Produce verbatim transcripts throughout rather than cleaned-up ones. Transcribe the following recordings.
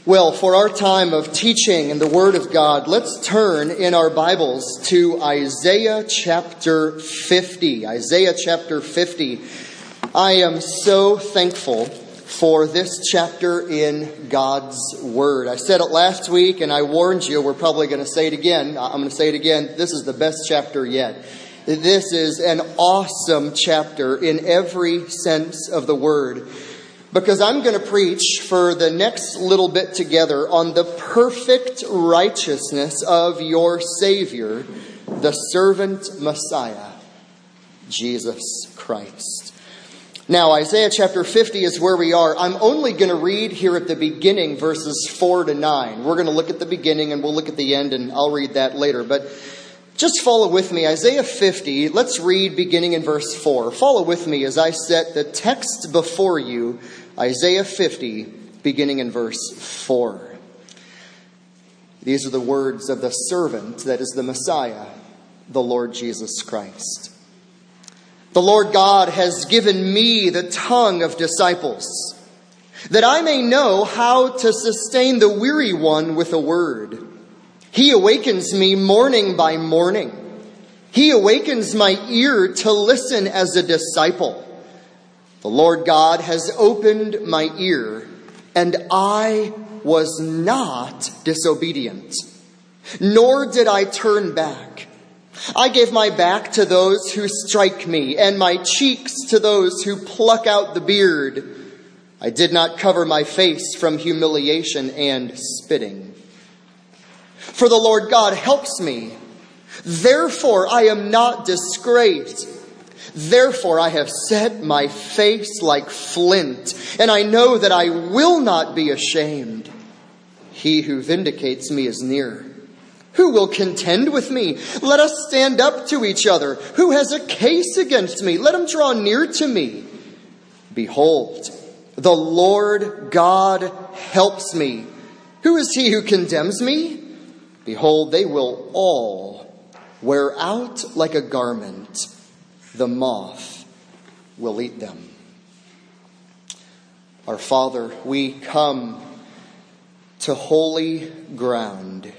Well, for our time of teaching in the Word of God, let's turn in our Bibles to Isaiah chapter fifty. Isaiah chapter fifty. I am so thankful for this chapter in God's Word. I said it last week and I warned you, we're probably going to say it again. I'm going to say it again. This is the best chapter yet. This is an awesome chapter in every sense of the word. Because I'm going to preach for the next little bit together on the perfect righteousness of your Savior, the servant Messiah, Jesus Christ. Now, Isaiah chapter fifty is where we are. I'm only going to read here at the beginning, verses four to nine. We're going to look at the beginning and we'll look at the end, and I'll read that later. But just follow with me. Isaiah fifty, let's read beginning in verse four. Follow with me as I set the text before you. Isaiah fifty, beginning in verse four. These are the words of the servant that is the Messiah, the Lord Jesus Christ. The Lord God has given me the tongue of disciples, that I may know how to sustain the weary one with a word. He awakens me morning by morning. He awakens my ear to listen as a disciple. The Lord God has opened my ear, and I was not disobedient, nor did I turn back. I gave my back to those who strike me, and my cheeks to those who pluck out the beard. I did not cover my face from humiliation and spitting. For the Lord God helps me. Therefore I am not disgraced. Therefore I have set my face like flint, and I know that I will not be ashamed. He who vindicates me is near. Who will contend with me? Let us stand up to each other. Who has a case against me? Let him draw near to me. Behold, the Lord God helps me. Who is he who condemns me? Behold, they will all wear out like a garment. The moth will eat them. Our Father, we come to holy ground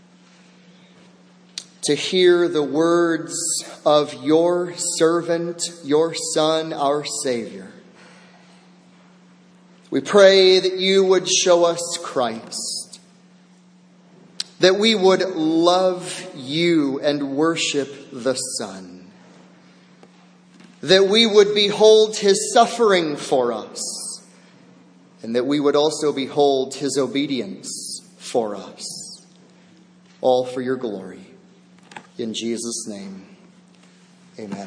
to hear the words of your servant, your Son, our Savior. We pray that you would show us Christ, that we would love you and worship the Son, that we would behold his suffering for us, and that we would also behold his obedience for us. All for your glory. In Jesus' name, amen.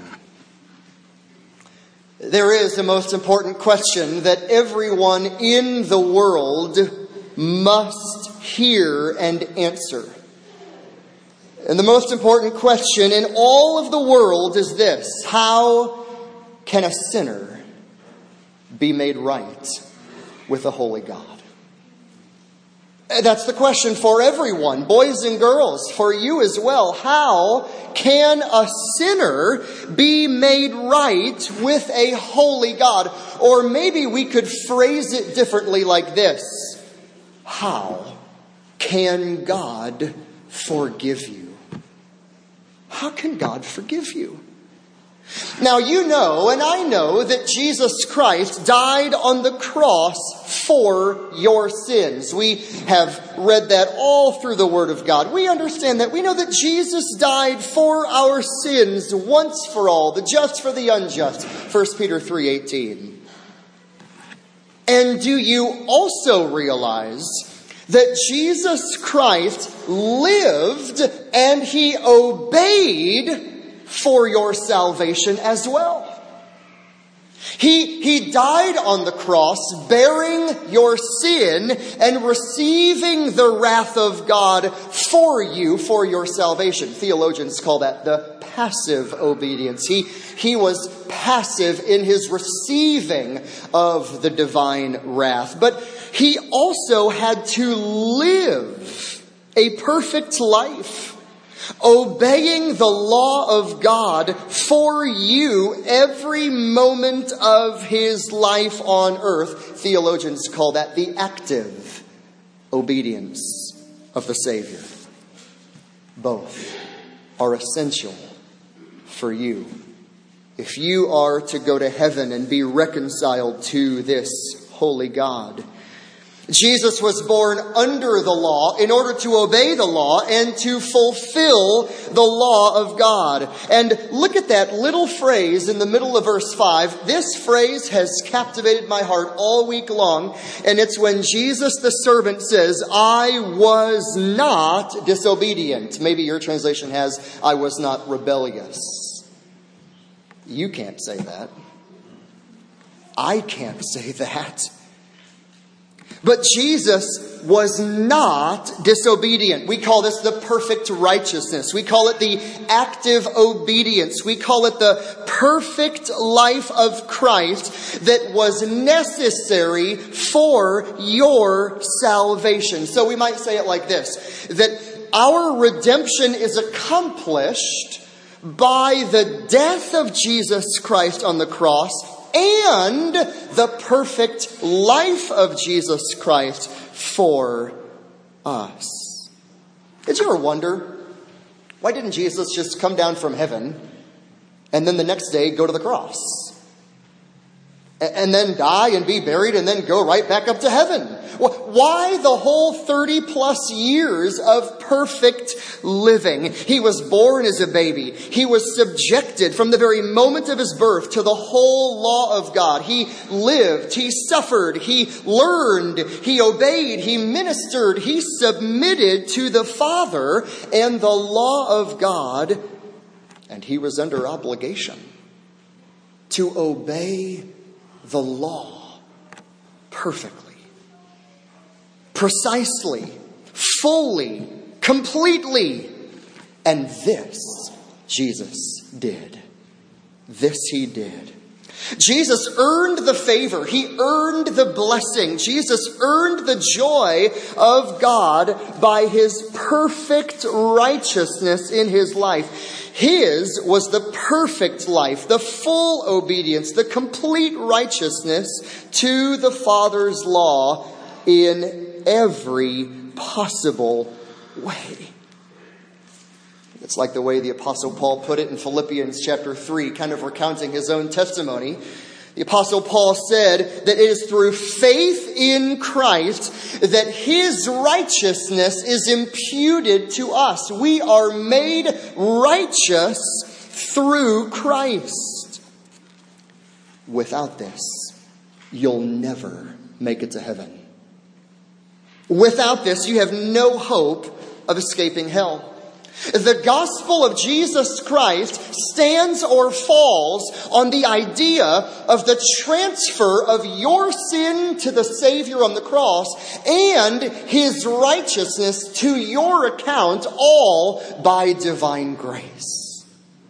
There is a most important question that everyone in the world must hear and answer. And the most important question in all of the world is this: how can a sinner be made right with a holy God? That's the question for everyone, boys and girls, for you as well. How can a sinner be made right with a holy God? Or maybe we could phrase it differently like this: how can God forgive you? How can God forgive you? Now you know, and I know, that Jesus Christ died on the cross for your sins. We have read that all through the Word of God. We understand that. We know that Jesus died for our sins once for all, the just for the unjust. First Peter three eighteen. And do you also realize that Jesus Christ lived and he obeyed for your salvation as well? He, he died on the cross, bearing your sin and receiving the wrath of God for you, for your salvation. Theologians call that the passive obedience. He, he was passive in his receiving of the divine wrath. But he also had to live a perfect life, obeying the law of God for you every moment of his life on earth. Theologians call that the active obedience of the Savior. Both are essential for you if you are to go to heaven and be reconciled to this holy God. Jesus was born under the law in order to obey the law and to fulfill the law of God. And look at that little phrase in the middle of verse five. This phrase has captivated my heart all week long. And it's when Jesus the servant says, I was not disobedient. Maybe your translation has, I was not rebellious. You can't say that. I can't say that. But Jesus was not disobedient. We call this the perfect righteousness. We call it the active obedience. We call it the perfect life of Christ that was necessary for your salvation. So we might say it like this, that our redemption is accomplished by the death of Jesus Christ on the cross and the perfect life of Jesus Christ for us. Did you ever wonder, why didn't Jesus just come down from heaven and then the next day go to the cross? And then die and be buried and then go right back up to heaven? Why the whole thirty plus years of perfect living? He was born as a baby. He was subjected from the very moment of his birth to the whole law of God. He lived, he suffered, he learned, he obeyed, he ministered, he submitted to the Father and the law of God. And he was under obligation to obey the law perfectly, precisely, fully, completely. And this Jesus did. This he did. Jesus earned the favor. He earned the blessing. Jesus earned the joy of God by his perfect righteousness in his life. His was the perfect life, the full obedience, the complete righteousness to the Father's law in every possible way. It's like the way the Apostle Paul put it in Philippians chapter three, kind of recounting his own testimony. The Apostle Paul said that it is through faith in Christ that his righteousness is imputed to us. We are made righteous through Christ. Without this, you'll never make it to heaven. Without this, you have no hope of escaping hell. The gospel of Jesus Christ stands or falls on the idea of the transfer of your sin to the Savior on the cross and his righteousness to your account, all by divine grace.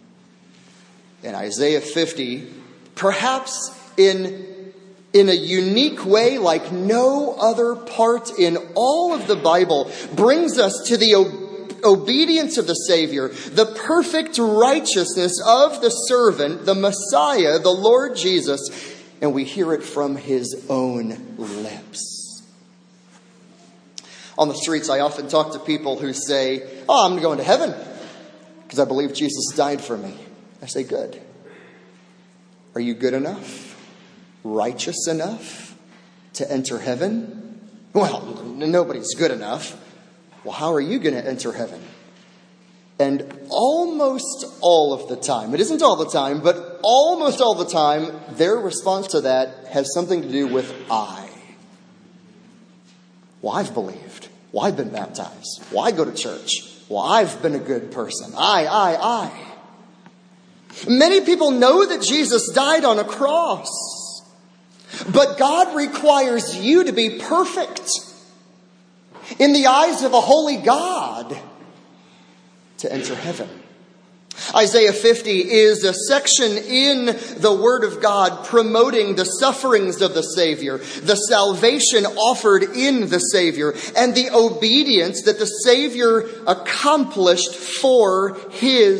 In Isaiah fifty, perhaps in, in a unique way like no other part in all of the Bible, brings us to the obedience obedience of the Savior, the perfect righteousness of the servant, the Messiah, the Lord Jesus, and we hear it from his own lips. On the streets, I often talk to people who say, oh, I'm going to heaven because I believe Jesus died for me. I say, good. Are you good enough? Righteous enough to enter heaven? Well, nobody's good enough. Well, how are you going to enter heaven? And almost all of the time, it isn't all the time, but almost all the time, their response to that has something to do with I. Well, I've believed. Well, I've been baptized. Well, I go to church. Well, I've been a good person. I, I, I. Many people know that Jesus died on a cross, but God requires you to be perfect in the eyes of a holy God to enter heaven. Isaiah fifty is a section in the Word of God promoting the sufferings of the Savior, the salvation offered in the Savior, and the obedience that the Savior accomplished for his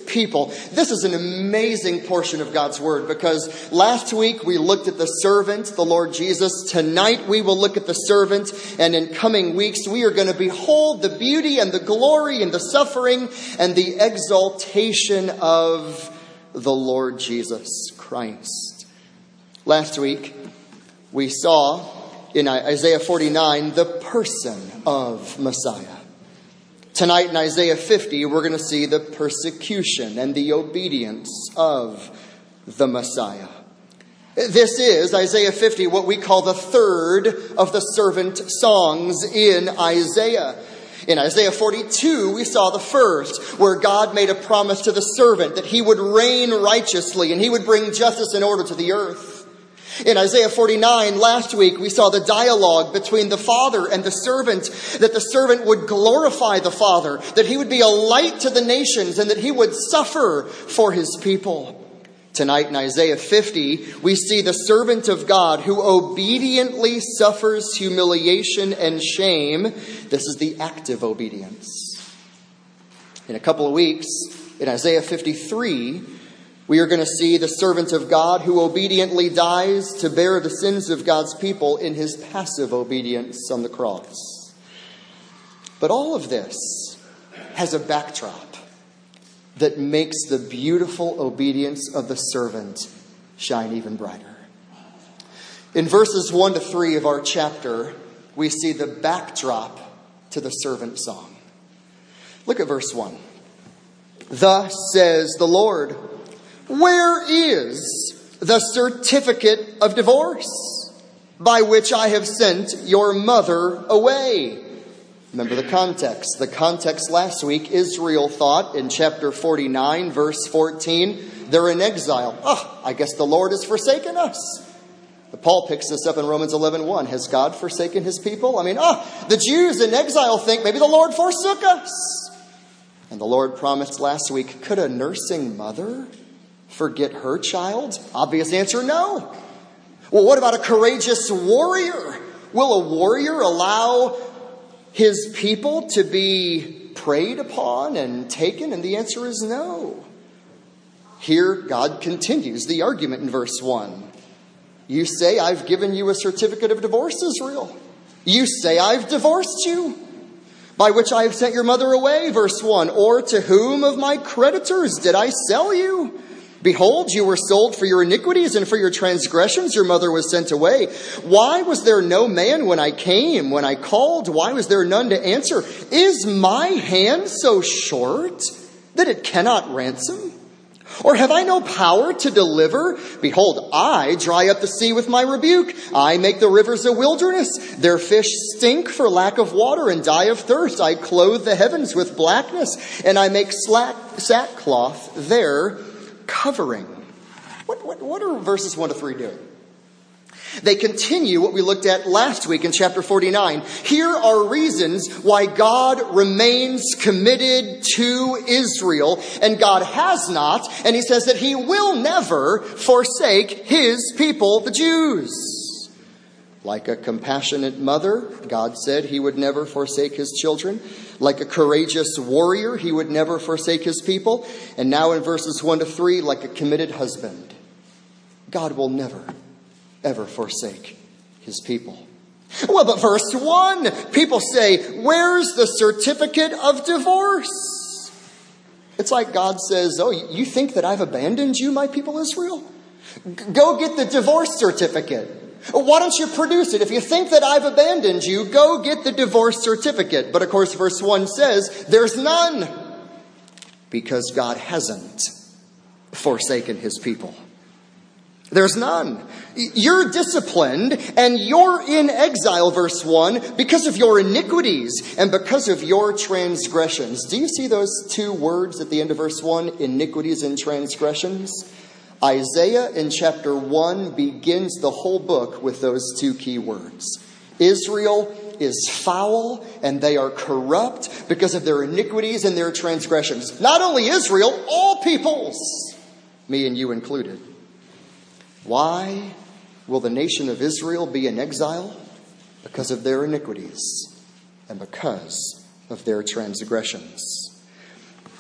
people. This is an amazing portion of God's Word, because last week we looked at the servant, the Lord Jesus. Tonight we will look at the servant, and in coming weeks we are going to behold the beauty and the glory and the suffering and the exaltation of the Lord Jesus Christ. Last week we saw in Isaiah forty-nine the person of Messiah. Tonight in Isaiah fifty, we're going to see the persecution and the obedience of the Messiah. This is, Isaiah fifty, what we call the third of the servant songs in Isaiah. In Isaiah forty-two, we saw the first, where God made a promise to the servant that he would reign righteously and he would bring justice and order to the earth. In Isaiah forty-nine, last week, we saw the dialogue between the father and the servant, that the servant would glorify the father, that he would be a light to the nations, and that he would suffer for his people. Tonight in Isaiah fifty, we see the servant of God who obediently suffers humiliation and shame. This is the active obedience. In a couple of weeks, in Isaiah fifty-three, we are going to see the servant of God who obediently dies to bear the sins of God's people in his passive obedience on the cross. But all of this has a backdrop that makes the beautiful obedience of the servant shine even brighter. In verses one to three of our chapter, we see the backdrop to the servant song. Look at verse one. Thus says the Lord, where is the certificate of divorce by which I have sent your mother away? Remember the context. The context last week, Israel thought in chapter forty-nine, verse fourteen, they're in exile. Oh, I guess the Lord has forsaken us. But Paul picks this up in Romans eleven one. Has God forsaken his people? I mean, oh, the Jews in exile think maybe the Lord forsook us. And the Lord promised last week, could a nursing mother forget her child? Obvious answer, no. Well, what about a courageous warrior? Will a warrior allow his people to be preyed upon and taken? And the answer is no. Here, God continues the argument in verse one. You say, I've given you a certificate of divorce, Israel. You say, I've divorced you, by which I have sent your mother away, verse one. Or to whom of my creditors did I sell you? Behold, you were sold for your iniquities, and for your transgressions your mother was sent away. Why was there no man when I came, when I called? Why was there none to answer? Is my hand so short that it cannot ransom? Or have I no power to deliver? Behold, I dry up the sea with my rebuke. I make the rivers a wilderness. Their fish stink for lack of water and die of thirst. I clothe the heavens with blackness, and I make slack, sackcloth their covering. What, what, what are verses one to three doing? They continue what we looked at last week in chapter forty-nine. Here are reasons why God remains committed to Israel, and God has not, and he says that he will never forsake his people, the Jews. Like a compassionate mother, God said he would never forsake his children. Like a courageous warrior, he would never forsake his people. And now in verses one to three, like a committed husband, God will never, ever forsake his people. Well, but verse one, people say, where's the certificate of divorce? It's like God says, oh, you think that I've abandoned you, my people Israel? Go get the divorce certificate. Why don't you produce it? If you think that I've abandoned you, go get the divorce certificate. But of course, verse one says, there's none. Because God hasn't forsaken his people. There's none. You're disciplined and you're in exile, verse one, because of your iniquities and because of your transgressions. Do you see those two words at the end of verse one? Iniquities and transgressions. Isaiah in chapter one begins the whole book with those two key words. Israel is foul and they are corrupt because of their iniquities and their transgressions. Not only Israel, all peoples, me and you included. Why will the nation of Israel be in exile? Because of their iniquities and because of their transgressions.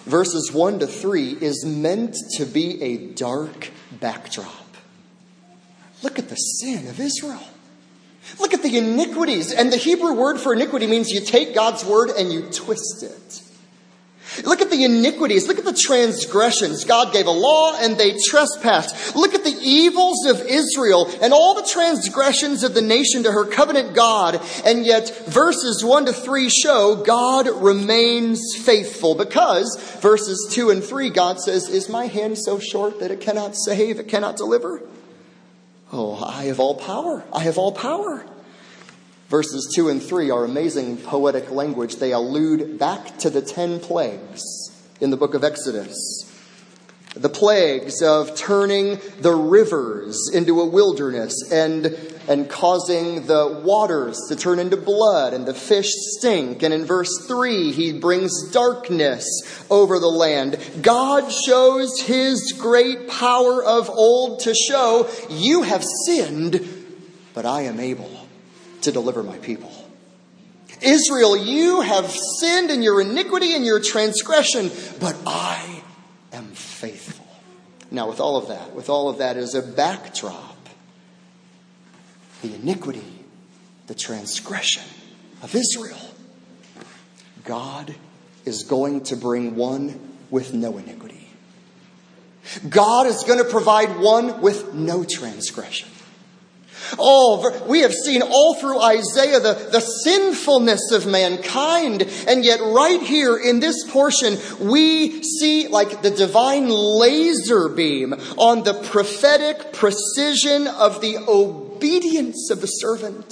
verses one to three is meant to be a dark backdrop. Look at the sin of Israel. Look at the iniquities. And the Hebrew word for iniquity means you take God's word and you twist it. Look at the iniquities. Look at the transgressions. God gave a law and they trespassed. Look at the evils of Israel and all the transgressions of the nation to her covenant God. And yet verses one to three show God remains faithful, because verses two and three, God says, is my hand so short that it cannot save, it cannot deliver? Oh, I have all power. I have all power. Verses two and three are amazing poetic language. They allude back to the ten plagues in the book of Exodus. The plagues of turning the rivers into a wilderness and, and causing the waters to turn into blood and the fish stink. And in verse three, he brings darkness over the land. God shows his great power of old to show, you have sinned, but I am able to deliver my people. Israel, you have sinned in your iniquity and your transgression, but I am faithful. Now, with all of that, with all of that as a backdrop, the iniquity, the transgression of Israel, God is going to bring one with no iniquity. God is going to provide one with no transgression. Oh, we have seen all through Isaiah the, the sinfulness of mankind. And yet right here in this portion, we see like the divine laser beam on the prophetic precision of the obedience of the servant.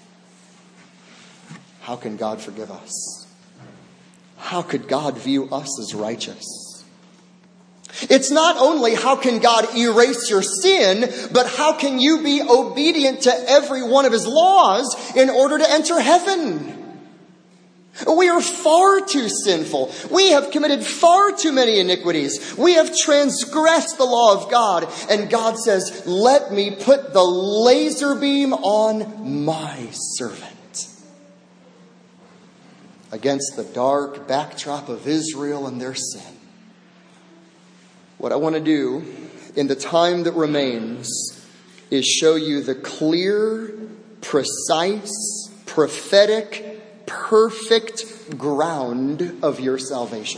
How can God forgive us? How could God view us as righteous? It's not only how can God erase your sin, but how can you be obedient to every one of his laws in order to enter heaven? We are far too sinful. We have committed far too many iniquities. We have transgressed the law of God. And God says, let me put the laser beam on my servant. Against the dark backdrop of Israel and their sin. What I want to do in the time that remains is show you the clear, precise, prophetic, perfect ground of your salvation.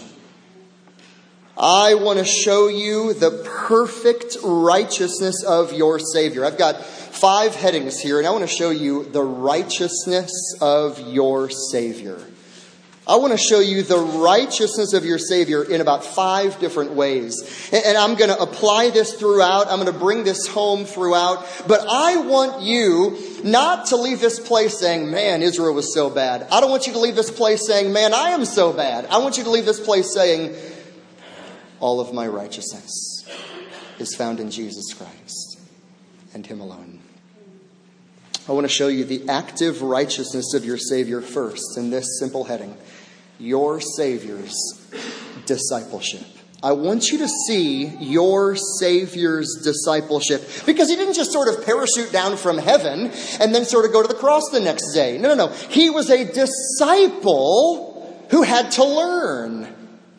I want to show you the perfect righteousness of your Savior. I've got five headings here, and I want to show you the righteousness of your Savior. I want to show you the righteousness of your Savior in about five different ways. And I'm going to apply this throughout. I'm going to bring this home throughout. But I want you not to leave this place saying, man, Israel was so bad. I don't want you to leave this place saying, man, I am so bad. I want you to leave this place saying, all of my righteousness is found in Jesus Christ and him alone. I want to show you the active righteousness of your Savior first in this simple heading. Your Savior's discipleship. I want you to see your Savior's discipleship, because he didn't just sort of parachute down from heaven and then sort of go to the cross the next day. No, no, no. He was a disciple who had to learn.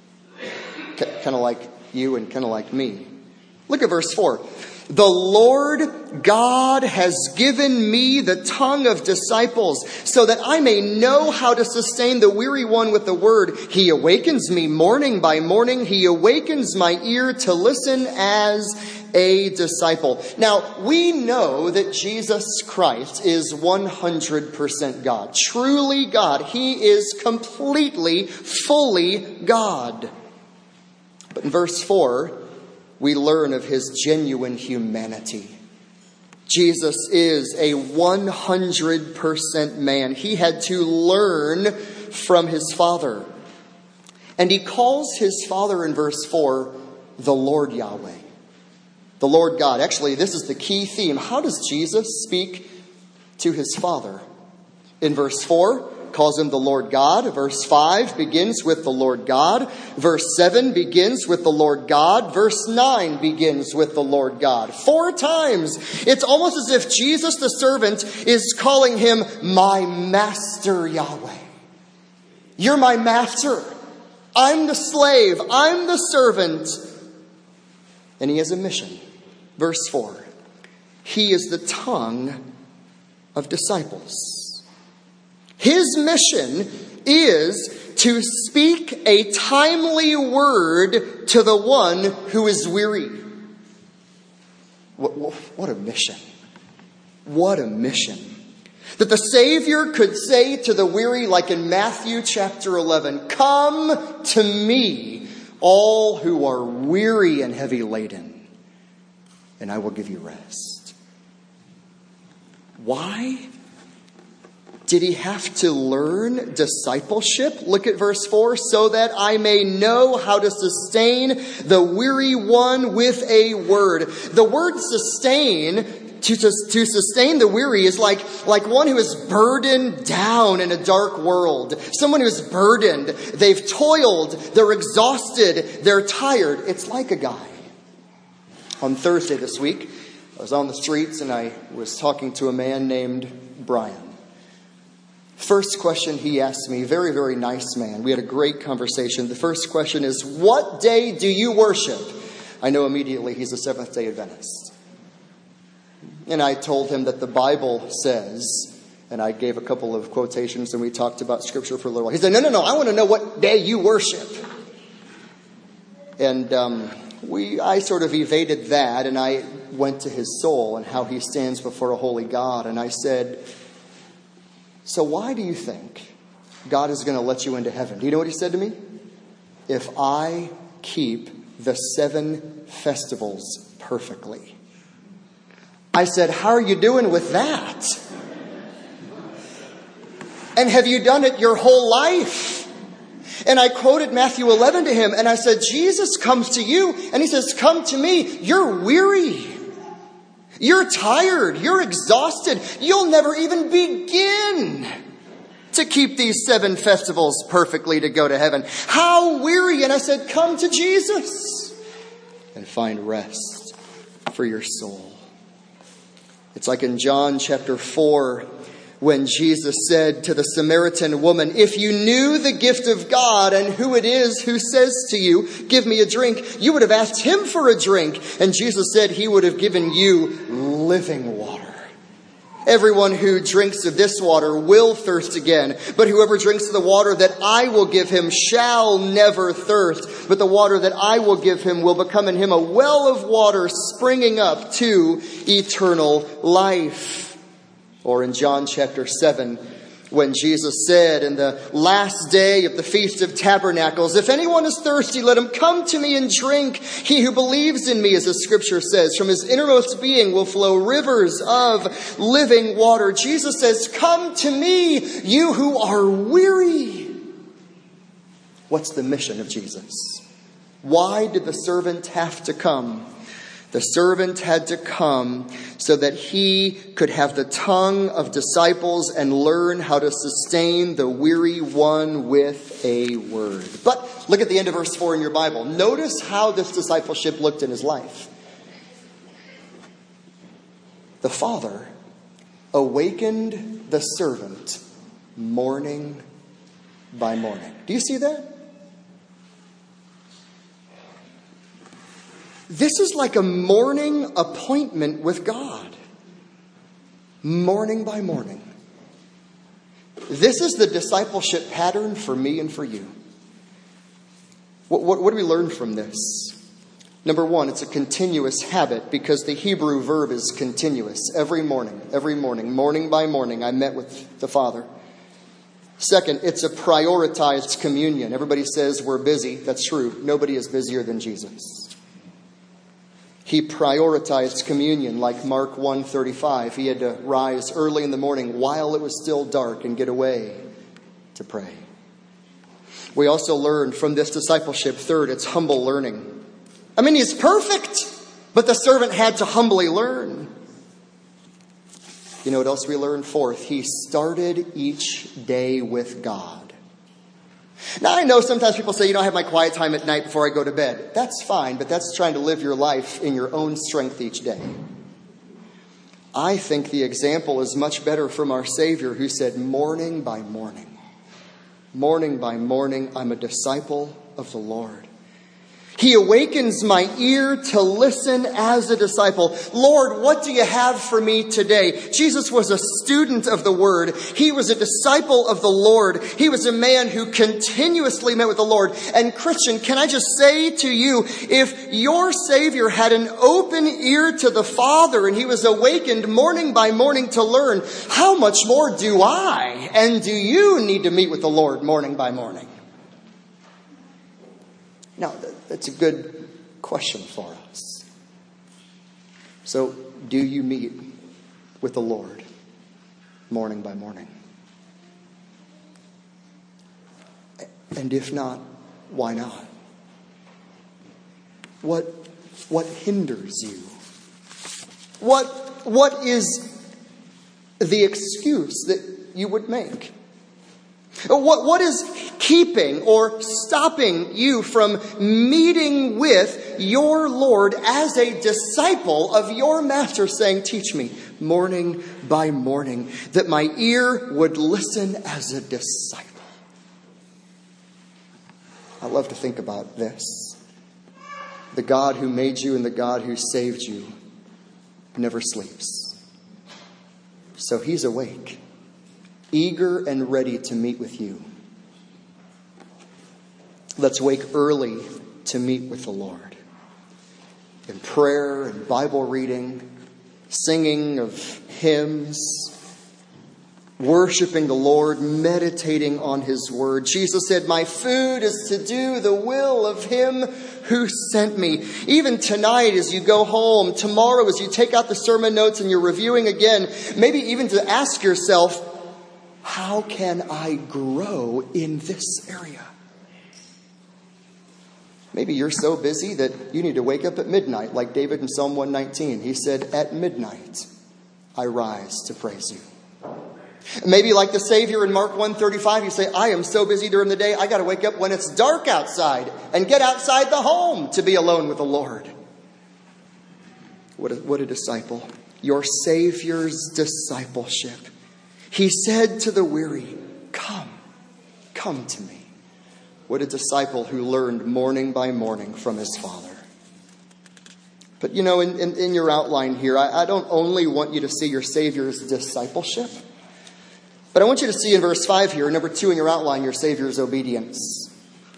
Kind of like you and kind of like me. Look at verse four. The Lord God has given me the tongue of disciples so that I may know how to sustain the weary one with the word. He awakens me morning by morning. He awakens my ear to listen as a disciple. Now, we know that Jesus Christ is one hundred percent God. Truly God. He is completely, fully God. But in verse four, we learn of his genuine humanity. Jesus is a one hundred percent man. He had to learn from his Father. And he calls his Father in verse four, the Lord Yahweh. The Lord God. Actually, this is the key theme. How does Jesus speak to his Father? In verse four, calls him the Lord God. Verse five begins with the Lord God. Verse seven begins with the Lord God. Verse nine begins with the Lord God. Four times. It's almost as if Jesus the servant is calling him my master Yahweh. You're my master. I'm the slave. I'm the servant. And he has a mission. Verse four. He is the tongue of disciples. His mission is to speak a timely word to the one who is weary. What, what a mission. What a mission. That the Savior could say to the weary, like in Matthew chapter eleven, come to me, all who are weary and heavy laden, and I will give you rest. Why did he have to learn discipleship? Look at verse four. So that I may know how to sustain the weary one with a word. The word sustain, to, to, to sustain the weary, is like, like one who is burdened down in a dark world. Someone who's burdened. They've toiled. They're exhausted. They're tired. It's like a guy. On Thursday this week, I was on the streets and I was talking to a man named Brian. First question he asked me, very, very nice man. We had a great conversation. The first question is, what day do you worship? I know immediately he's a Seventh-day Adventist. And I told him that the Bible says, and I gave a couple of quotations and we talked about Scripture for a little while. He said, no, no, no, I want to know what day you worship. And um, we, I sort of evaded that, and I went to his soul and how he stands before a holy God. And I said, so why do you think God is going to let you into heaven? Do you know what he said to me? If I keep the seven festivals perfectly. I said, how are you doing with that? And have you done it your whole life? And I quoted Matthew eleven to him, and I said, Jesus comes to you, and he says, come to me. You're weary. You're tired. You're exhausted. You'll never even begin to keep these seven festivals perfectly to go to heaven. How weary. And I said, come to Jesus and find rest for your soul. It's like in John chapter four, when Jesus said to the Samaritan woman, if you knew the gift of God and who it is who says to you, give me a drink, you would have asked him for a drink. And Jesus said he would have given you living water. Everyone who drinks of this water will thirst again. But whoever drinks of the water that I will give him shall never thirst. But the water that I will give him will become in him a well of water springing up to eternal life. Or in John chapter seven, when Jesus said in the last day of the Feast of Tabernacles, if anyone is thirsty, let him come to me and drink. He who believes in me, as the scripture says, from his innermost being will flow rivers of living water. Jesus says, come to me, you who are weary. What's the mission of Jesus? Why did the servant have to come? The servant had to come so that he could have the tongue of disciples and learn how to sustain the weary one with a word. But look at the end of verse four in your Bible. Notice how this discipleship looked in his life. The Father awakened the servant morning by morning. Do you see that? This is like a morning appointment with God. Morning by morning. This is the discipleship pattern for me and for you. What, what, what do we learn from this? Number one, it's a continuous habit because the Hebrew verb is continuous. Every morning, every morning, morning by morning, I met with the Father. Second, it's a prioritized communion. Everybody says we're busy. That's true. Nobody is busier than Jesus. He prioritized communion like Mark one thirty-five. He had to rise early in the morning while it was still dark and get away to pray. We also learned from this discipleship, third, it's humble learning. I mean, he's perfect, but the servant had to humbly learn. You know what else we learned? Fourth, he started each day with God. Now, I know sometimes people say, you know, I have my quiet time at night before I go to bed. That's fine, but that's trying to live your life in your own strength each day. I think the example is much better from our Savior, who said morning by morning. Morning by morning, I'm a disciple of the Lord. He awakens my ear to listen as a disciple. Lord, what do you have for me today? Jesus was a student of the Word. He was a disciple of the Lord. He was a man who continuously met with the Lord. And Christian, can I just say to you, if your Savior had an open ear to the Father and he was awakened morning by morning to learn, how much more do I and do you need to meet with the Lord morning by morning? Now, that's a good question for us. So, do you meet with the Lord morning by morning? And if not, why not? What, what hinders you? What, what is the excuse that you would make? What, what is keeping or stopping you from meeting with your Lord as a disciple of your Master, saying, teach me morning by morning, that my ear would listen as a disciple? I love to think about this. The God who made you and the God who saved you never sleeps. So he's awake, eager and ready to meet with you. Let's wake early to meet with the Lord. In prayer and Bible reading, singing of hymns, worshiping the Lord, meditating on his word. Jesus said, my food is to do the will of him who sent me. Even tonight as you go home, tomorrow as you take out the sermon notes and you're reviewing again, maybe even to ask yourself, how can I grow in this area? Maybe you're so busy that you need to wake up at midnight, like David in Psalm one nineteen. He said, at midnight, I rise to praise you. Maybe like the Savior in Mark one thirty-five, you say, I am so busy during the day, I got to wake up when it's dark outside and get outside the home to be alone with the Lord. What a, what a disciple. Your Savior's discipleship. He said to the weary, come, come to me. What a disciple who learned morning by morning from his Father. But you know, in, in, in your outline here, I, I don't only want you to see your Savior's discipleship, but I want you to see in verse five here, number two in your outline, your Savior's obedience.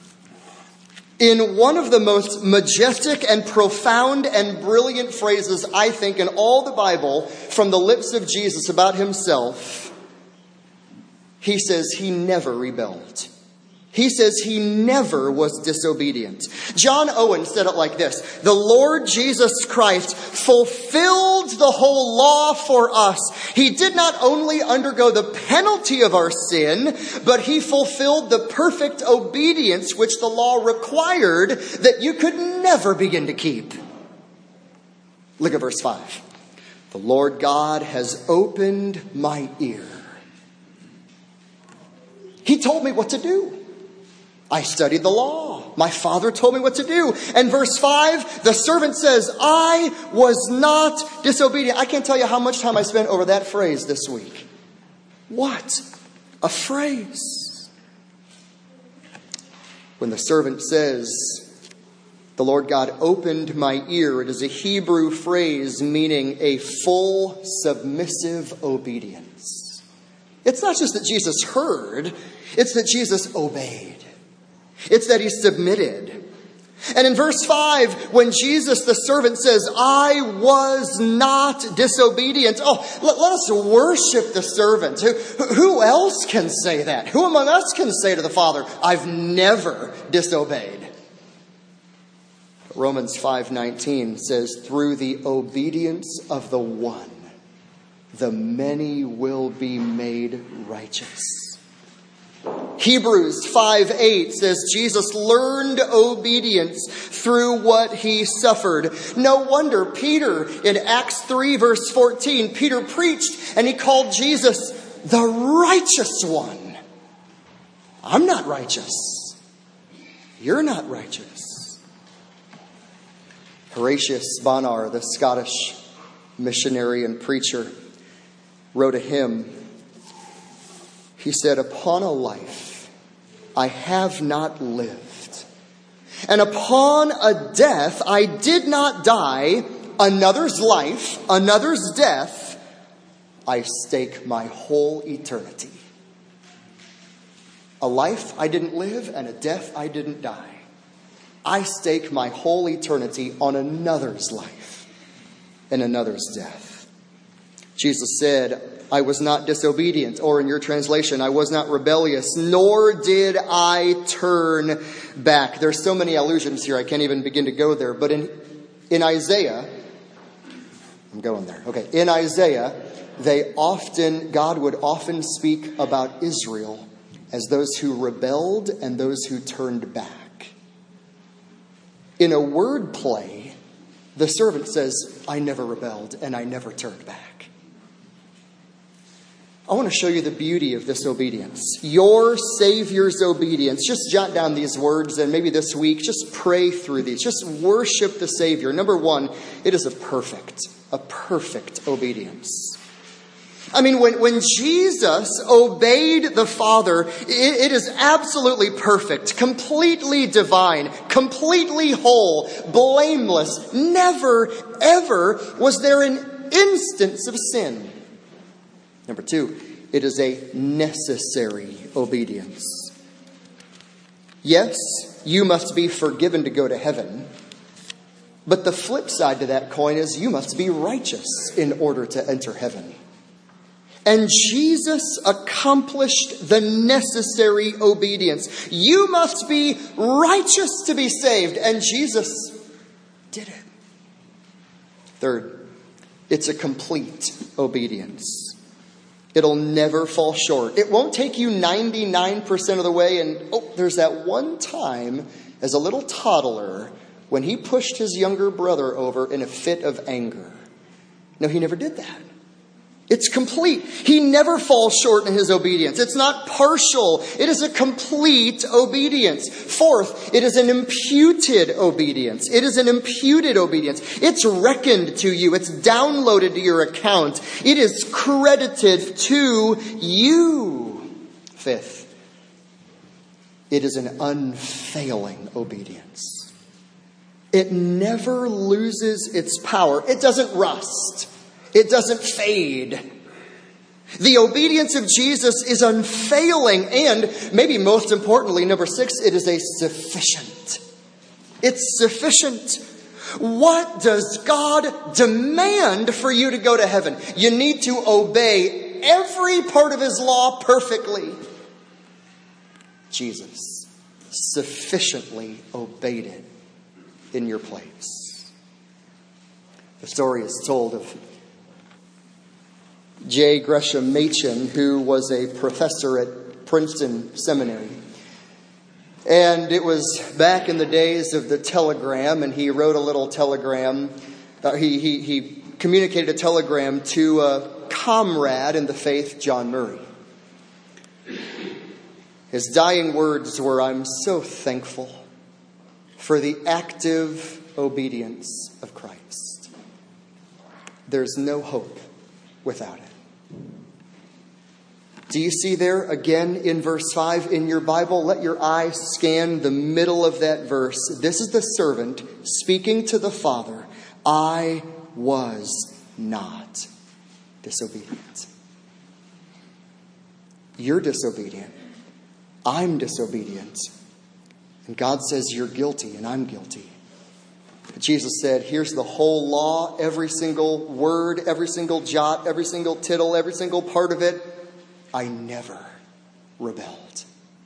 In one of the most majestic and profound and brilliant phrases, I think, in all the Bible, from the lips of Jesus about himself, he says he never rebelled. He says he never was disobedient. John Owen said it like this: the Lord Jesus Christ fulfilled the whole law for us. He did not only undergo the penalty of our sin, but he fulfilled the perfect obedience which the law required that you could never begin to keep. Look at verse five. The Lord God has opened my ear. He told me what to do. I studied the law. My Father told me what to do. And verse five, the servant says, I was not disobedient. I can't tell you how much time I spent over that phrase this week. What a phrase. When the servant says, the Lord God opened my ear, it is a Hebrew phrase meaning a full submissive obedience. It's not just that Jesus heard, it's that Jesus obeyed. It's that he submitted. And in verse five, when Jesus, the servant, says, I was not disobedient. Oh, let, let us worship the servant. Who, who else can say that? Who among us can say to the Father, I've never disobeyed? Romans five nineteen says, through the obedience of the one, the many will be made righteous. Hebrews five eight says Jesus learned obedience through what he suffered. No wonder Peter in Acts three verse fourteen, Peter preached and he called Jesus the righteous one. I'm not righteous. You're not righteous. Horatius Bonar, the Scottish missionary and preacher, wrote a hymn. He said, upon a life I have not lived. And upon a death I did not die, another's life, another's death, I stake my whole eternity. A life I didn't live and a death I didn't die. I stake my whole eternity on another's life and another's death. Jesus said, I was not disobedient, or in your translation, I was not rebellious, nor did I turn back. There's so many allusions here, I can't even begin to go there. But in, in Isaiah, I'm going there. Okay, in Isaiah, they often, God would often speak about Israel as those who rebelled and those who turned back. In a word play, the servant says, I never rebelled and I never turned back. I want to show you the beauty of this obedience. Your Savior's obedience. Just jot down these words, and maybe this week, just pray through these. Just worship the Savior. Number one, it is a perfect, a perfect obedience. I mean, when, when Jesus obeyed the Father, it, it is absolutely perfect, completely divine, completely whole, blameless. Never, ever was there an instance of sin. Number two, it is a necessary obedience. Yes, you must be forgiven to go to heaven. But the flip side to that coin is you must be righteous in order to enter heaven. And Jesus accomplished the necessary obedience. You must be righteous to be saved. And Jesus did it. Third, it's a complete obedience. It'll never fall short. It won't take you ninety-nine percent of the way. And oh, there's that one time as a little toddler when he pushed his younger brother over in a fit of anger. No, he never did that. It's complete. He never falls short in his obedience. It's not partial. It is a complete obedience. Fourth, it is an imputed obedience. It is an imputed obedience. It's reckoned to you. It's downloaded to your account. It is credited to you. Fifth, it is an unfailing obedience. It never loses its power. It doesn't rust. It doesn't fade. The obedience of Jesus is unfailing, and maybe most importantly, number six, it is a sufficient. It's sufficient. What does God demand for you to go to heaven? You need to obey every part of his law perfectly. Jesus sufficiently obeyed it in your place. The story is told of J. Gresham Machen, who was a professor at Princeton Seminary. And it was back in the days of the telegram, and he wrote a little telegram. Uh, he, he, he communicated a telegram to a comrade in the faith, John Murray. His dying words were, I'm so thankful for the active obedience of Christ. There's no hope without it. Do you see there again in verse five in your Bible? Let your eye scan the middle of that verse. This is the servant speaking to the Father. I was not disobedient. You're disobedient. I'm disobedient. And God says you're guilty and I'm guilty. But Jesus said, here's the whole law, every single word, every single jot, every single tittle, every single part of it. I never rebelled.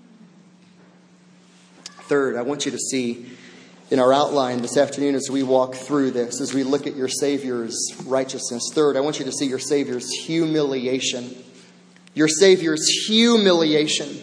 Third, I want you to see in our outline this afternoon as we walk through this, as we look at your Savior's righteousness. Third, I want you to see your Savior's humiliation. Your Savior's humiliation.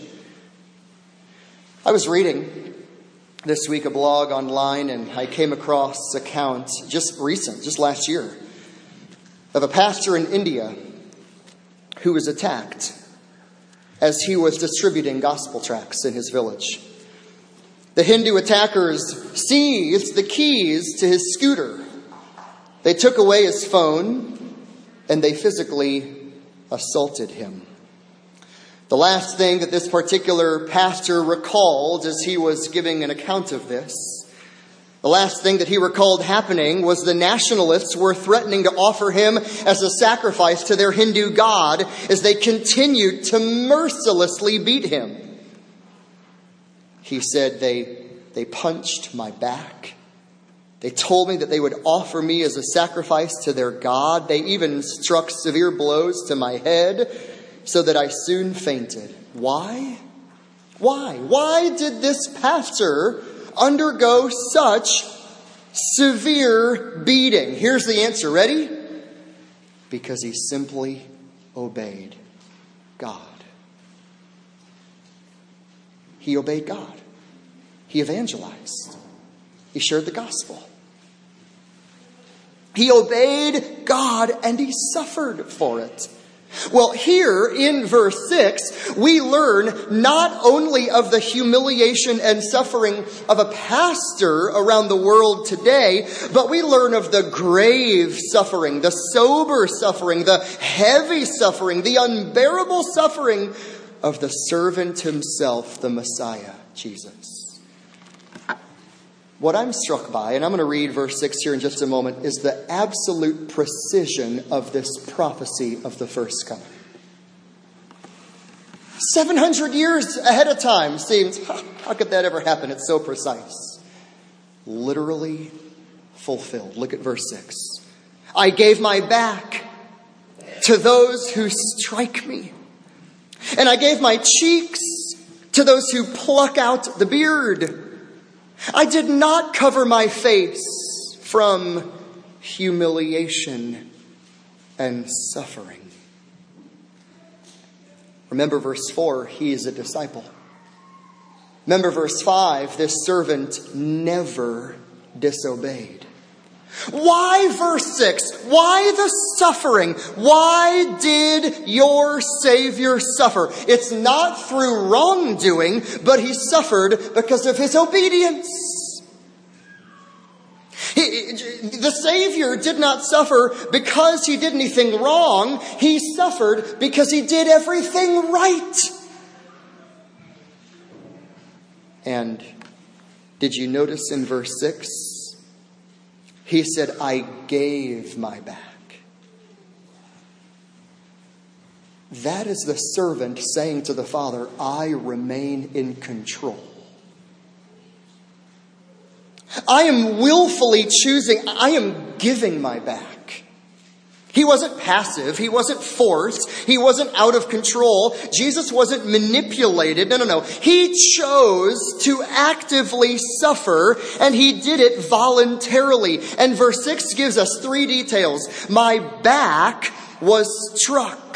I was reading this week a blog online, and I came across an account just recent, just last year, of a pastor in India who was attacked as he was distributing gospel tracts in his village. The Hindu attackers seized the keys to his scooter. They took away his phone, and they physically assaulted him. The last thing that this particular pastor recalled as he was giving an account of this, the last thing that he recalled happening was the nationalists were threatening to offer him as a sacrifice to their Hindu god as they continued to mercilessly beat him. He said, they, they punched my back. They told me that they would offer me as a sacrifice to their god. They even struck severe blows to my head so that I soon fainted. Why? Why? Why did this pastor undergo such severe beating? Here's the answer. Ready? Because he simply obeyed God. He obeyed God. He evangelized. He shared the gospel. He obeyed God and he suffered for it. Well, here in verse six, we learn not only of the humiliation and suffering of a pastor around the world today, but we learn of the grave suffering, the sober suffering, the heavy suffering, the unbearable suffering of the servant himself, the Messiah, Jesus. What I'm struck by, and I'm going to read verse six here in just a moment, is the absolute precision of this prophecy of the first coming. seven hundred years ahead of time seems, how could that ever happen? It's so precise. Literally fulfilled. Look at verse six. I gave my back to those who strike me, and I gave my cheeks to those who pluck out the beard. I did not cover my face from humiliation and suffering. Remember verse four, he is a disciple. Remember verse five, this servant never disobeyed. Why verse six? Why the suffering? Why did your Savior suffer? It's not through wrongdoing, but he suffered because of his obedience. He, the Savior did not suffer because he did anything wrong. He suffered because he did everything right. And did you notice in verse six? He said, I gave my back. That is the servant saying to the Father, I remain in control. I am willfully choosing, I am giving my back. He wasn't passive. He wasn't forced. He wasn't out of control. Jesus wasn't manipulated. No, no, no. He chose to actively suffer, and he did it voluntarily. And verse six gives us three details. My back was struck,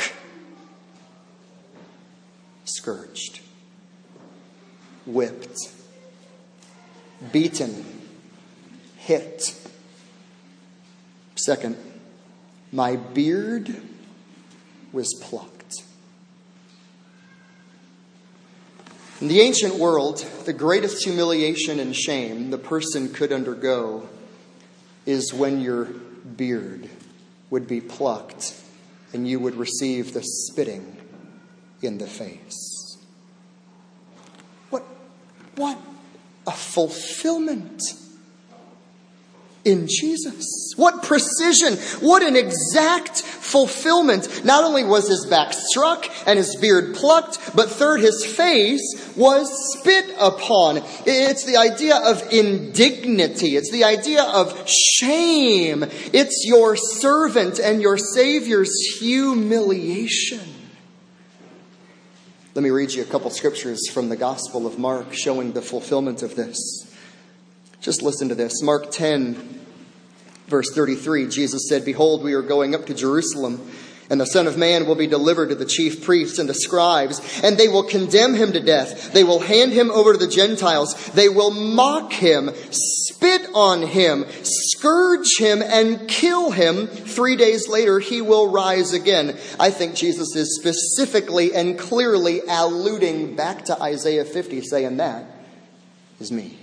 scourged, whipped, beaten, hit. Second, my beard was plucked. In the ancient world, the greatest humiliation and shame the person could undergo is when your beard would be plucked and you would receive the spitting in the face. What, what a fulfillment in Jesus. What precision. What an exact fulfillment. Not only was his back struck and his beard plucked, but third, his face was spit upon. It's the idea of indignity. It's the idea of shame. It's your servant and your Savior's humiliation. Let me read you a couple scriptures from the Gospel of Mark showing the fulfillment of this. Just listen to this. Mark ten, verse thirty-three, Jesus said, Behold, we are going up to Jerusalem, and the Son of Man will be delivered to the chief priests and the scribes, and they will condemn him to death. They will hand him over to the Gentiles. They will mock him, spit on him, scourge him, and kill him. Three days later, he will rise again. I think Jesus is specifically and clearly alluding back to Isaiah fifty, saying that is me.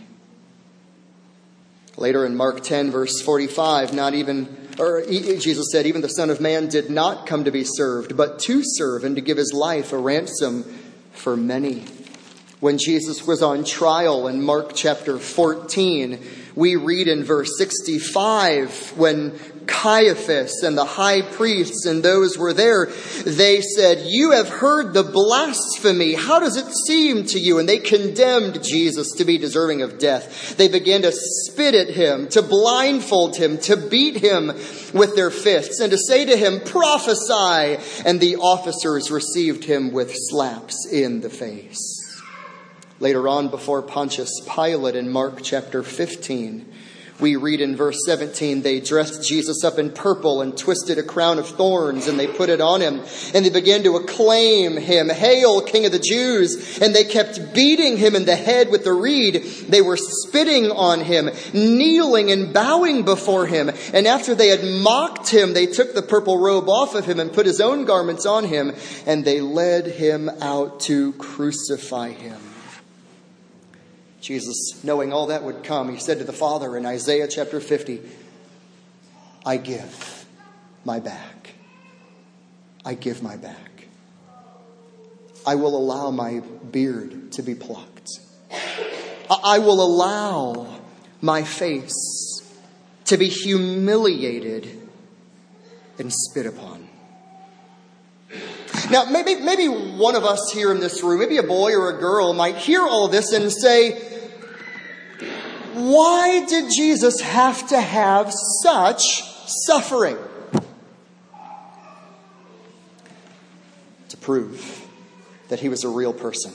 Later in Mark ten, verse forty-five, not even, or Jesus said, even the Son of Man did not come to be served, but to serve and to give his life a ransom for many. When Jesus was on trial in Mark chapter fourteen, we read in verse sixty-five, when Caiaphas and the high priests and those were there, they said, "You have heard the blasphemy. How does it seem to you?" And they condemned Jesus to be deserving of death. They began to spit at him, to blindfold him, to beat him with their fists, and to say to him, "Prophesy." And the officers received him with slaps in the face. Later on, before Pontius Pilate in Mark chapter fifteen, we read in verse seventeen, they dressed Jesus up in purple and twisted a crown of thorns, and they put it on him. And they began to acclaim him, "Hail, King of the Jews!" And they kept beating him in the head with the reed. They were spitting on him, kneeling and bowing before him. And after they had mocked him, they took the purple robe off of him and put his own garments on him. And they led him out to crucify him. Jesus, knowing all that would come, he said to the Father in Isaiah chapter fifty, "I give my back. I give my back. I will allow my beard to be plucked. I will allow my face to be humiliated and spit upon." Now, maybe, maybe one of us here in this room, maybe a boy or a girl, might hear all this and say, "Why did Jesus have to have such suffering?" To prove that he was a real person.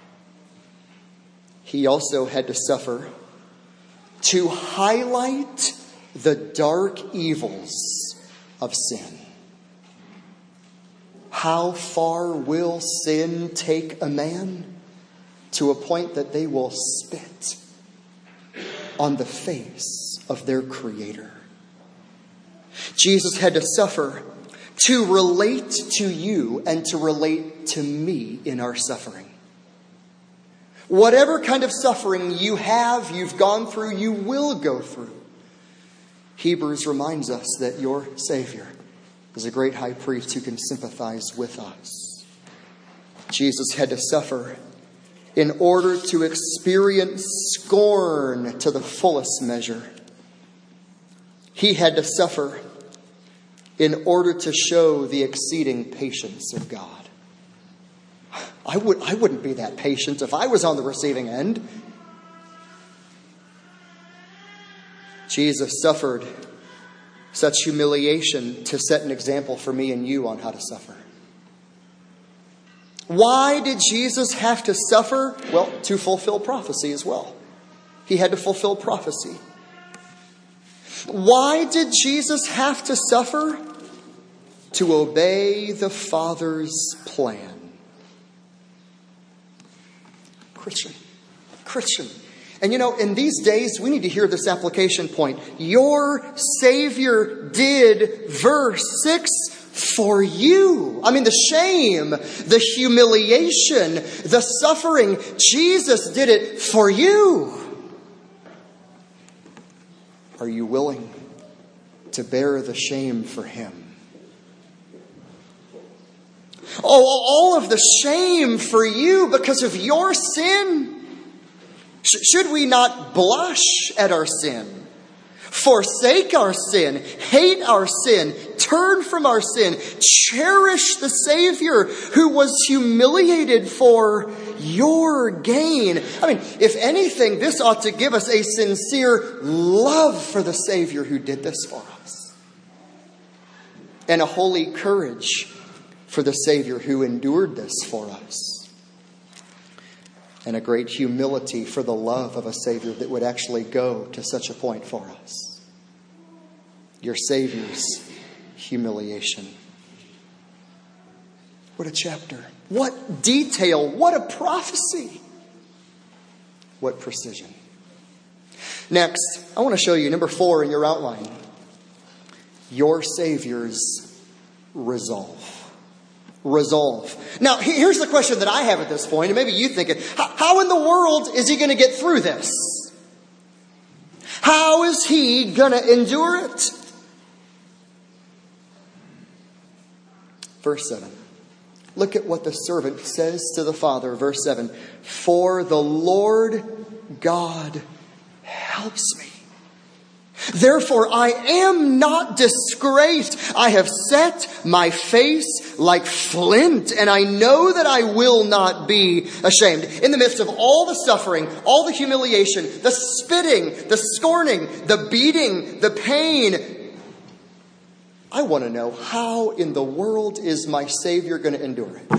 He also had to suffer to highlight the dark evils of sin. How far will sin take a man? To a point that they will spit on the face of their Creator. Jesus had to suffer to relate to you and to relate to me in our suffering. Whatever kind of suffering you have, you've gone through, you will go through. Hebrews reminds us that your Savior is a great high priest who can sympathize with us. Jesus had to suffer in order to experience scorn to the fullest measure. He had to suffer in order to show the exceeding patience of God. I would, I wouldn't be that patient if I was on the receiving end. Jesus suffered such humiliation to set an example for me and you on how to suffer. Why did Jesus have to suffer? Well, to fulfill prophecy as well. He had to fulfill prophecy. Why did Jesus have to suffer? To obey the Father's plan. Christian, Christian. And you know, in these days, we need to hear this application point. Your Savior did, verse six, for you. I mean, the shame, the humiliation, the suffering. Jesus did it for you. Are you willing to bear the shame for Him? Oh, all of the shame for you because of your sin. Should we not blush at our sin, forsake our sin, hate our sin, turn from our sin, cherish the Savior who was humiliated for your gain? I mean, if anything, this ought to give us a sincere love for the Savior who did this for us, and a holy courage for the Savior who endured this for us. And a great humility for the love of a Savior that would actually go to such a point for us. Your Savior's humiliation. What a chapter. What detail. What a prophecy. What precision. Next, I want to show you number four in your outline. Your Savior's resolve. Resolve. Now, here's the question that I have at this point, and maybe you think it. How in the world is he going to get through this? How is he going to endure it? Verse seven. Look at what the servant says to the father, verse seven. For the Lord God helps me. Therefore I am not disgraced. I have set my face like flint, and I know that I will not be ashamed. In the midst of all the suffering, all the humiliation, the spitting, the scorning, the beating, the pain, I want to know, how in the world is my Savior going to endure it?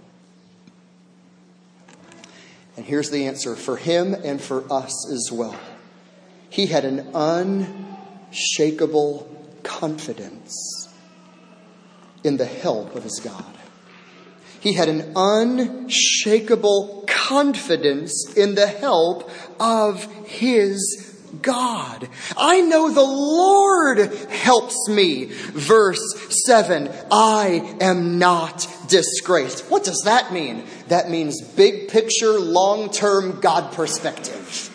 And here's the answer for him and for us as well. He had an unshakable confidence in the help of his God. He had an unshakable confidence in the help of his God. I know the Lord helps me. Verse seven, I am not disgraced. What does that mean? That means big picture, long-term God perspective.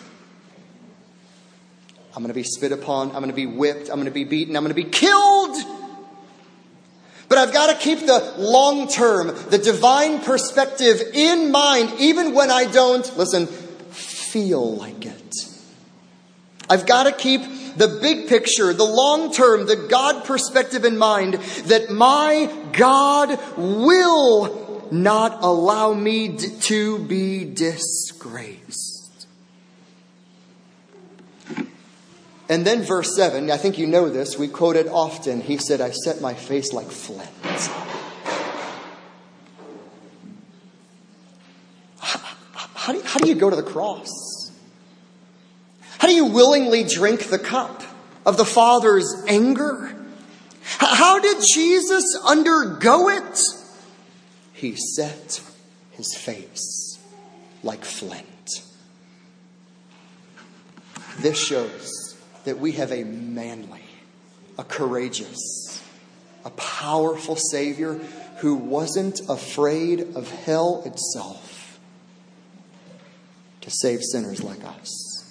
I'm going to be spit upon. I'm going to be whipped. I'm going to be beaten. I'm going to be killed. But I've got to keep the long term, the divine perspective in mind, even when I don't, listen, feel like it. I've got to keep the big picture, the long term, the God perspective in mind, that my God will not allow me to be disgraced. And then verse seven, I think you know this, we quote it often. He said, I set my face like flint. How, how, do, how do you go to the cross? How do you willingly drink the cup of the Father's anger? How did Jesus undergo it? He set his face like flint. This shows that we have a manly, a courageous, a powerful Savior who wasn't afraid of hell itself to save sinners like us.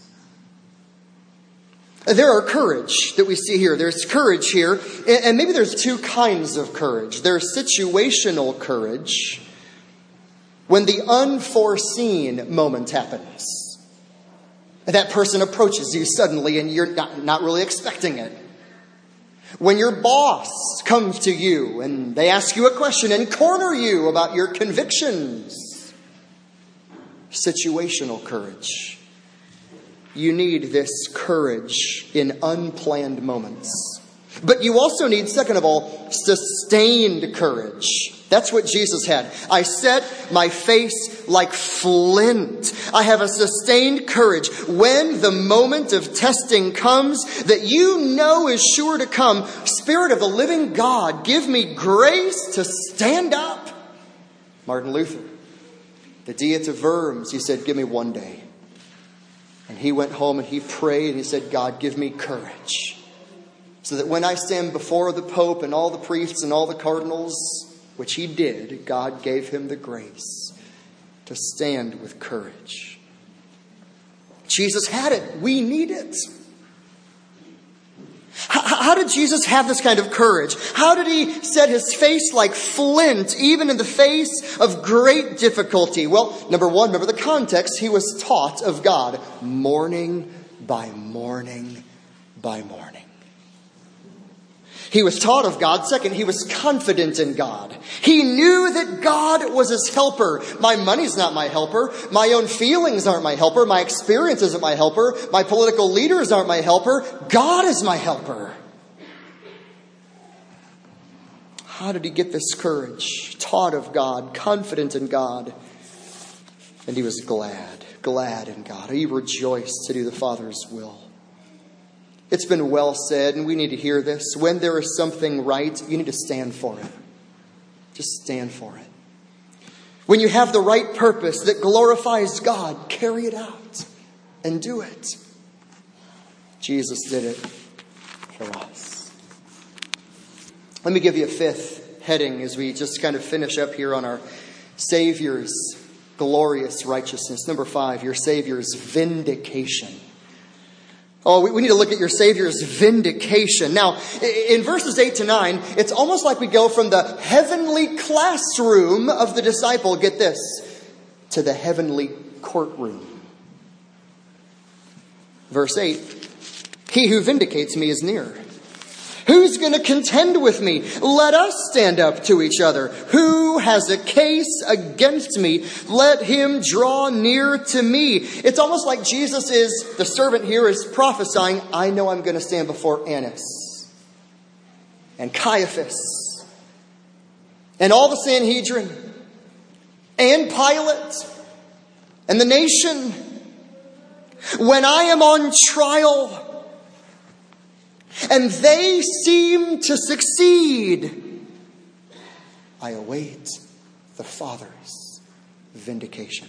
There are courage that we see here. There's courage here, and maybe there's two kinds of courage. There's situational courage when the unforeseen moment happens. That person approaches you suddenly and you're not, not really expecting it. When your boss comes to you and they ask you a question and corner you about your convictions. Situational courage. You need this courage in unplanned moments. But you also need, second of all, sustained courage. That's what Jesus had. I set my face like flint. I have a sustained courage when the moment of testing comes that you know is sure to come. Spirit of the living God, give me grace to stand up. Martin Luther, the Diet of Worms, he said, give me one day. And he went home and he prayed and he said, God, give me courage. So that when I stand before the Pope and all the priests and all the cardinals, which he did, God gave him the grace to stand with courage. Jesus had it. We need it. How, how did Jesus have this kind of courage? How did he set his face like flint, even in the face of great difficulty? Well, number one, remember the context. He was taught of God morning by morning by morning. He was taught of God. Second, he was confident in God. He knew that God was his helper. My money's not my helper. My own feelings aren't my helper. My experience isn't my helper. My political leaders aren't my helper. God is my helper. How did he get this courage? Taught of God, confident in God. And he was glad, glad in God. He rejoiced to do the Father's will. It's been well said, and we need to hear this. When there is something right, you need to stand for it. Just stand for it. When you have the right purpose that glorifies God, carry it out and do it. Jesus did it for us. Let me give you a fifth heading as we just kind of finish up here on our Savior's glorious righteousness. Number five, your Savior's vindication. Oh, we, we need to look at your Savior's vindication. Now, in verses eight to nine, it's almost like we go from the heavenly classroom of the disciple, get this, to the heavenly courtroom. Verse eight, he who vindicates me is near. Who's going to contend with me? Let us stand up to each other. Who has a case against me? Let him draw near to me. It's almost like Jesus is, the servant here is prophesying, I know I'm going to stand before Annas and Caiaphas and all the Sanhedrin and Pilate and the nation. When I am on trial, and they seem to succeed, I await the Father's vindication.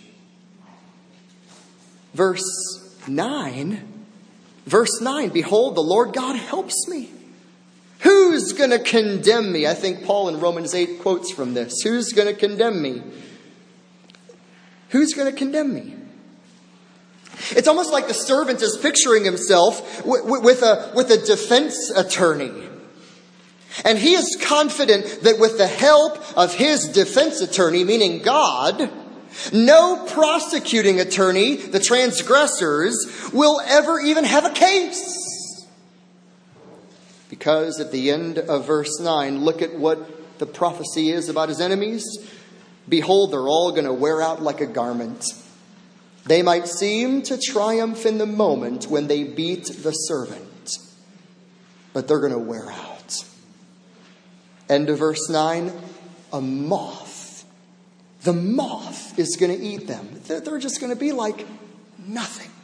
Verse nine, verse nine, behold, the Lord God helps me. Who's going to condemn me? I think Paul in Romans eight quotes from this. Who's going to condemn me? Who's going to condemn me? It's almost like the servant is picturing himself with a, with a defense attorney. And he is confident that with the help of his defense attorney, meaning God, no prosecuting attorney, the transgressors, will ever even have a case. Because at the end of verse nine, look at what the prophecy is about his enemies. Behold, they're all going to wear out like a garment. They might seem to triumph in the moment when they beat the servant, but they're going to wear out. End of verse nine, a moth. The moth is going to eat them. They're just going to be like nothing.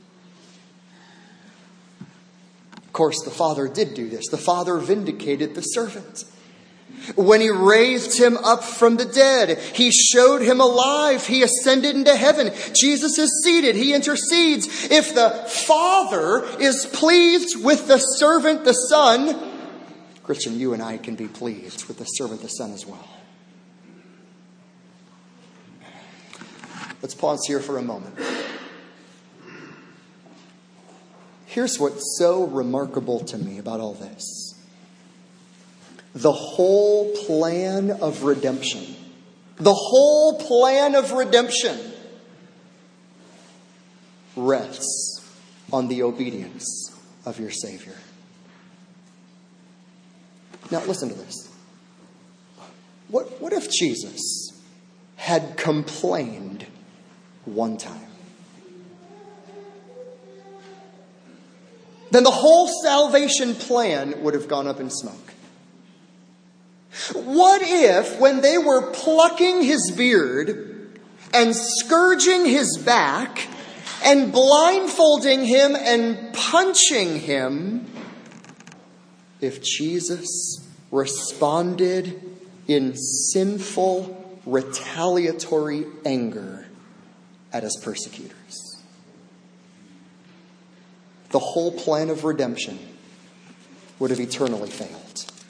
Of course, the Father did do this. The Father vindicated the servant. When he raised him up from the dead, he showed him alive. He ascended into heaven. Jesus is seated. He intercedes. If the Father is pleased with the servant, the Son, Christian, you and I can be pleased with the servant, the Son as well. Let's pause here for a moment. Here's what's so remarkable to me about all this. The whole plan of redemption. The whole plan of redemption rests on the obedience of your Savior. Now listen to this. What, what if Jesus had complained one time? Then the whole salvation plan would have gone up in smoke. What if, when they were plucking his beard and scourging his back and blindfolding him and punching him, if Jesus responded in sinful, retaliatory anger at his persecutors? The whole plan of redemption would have eternally failed.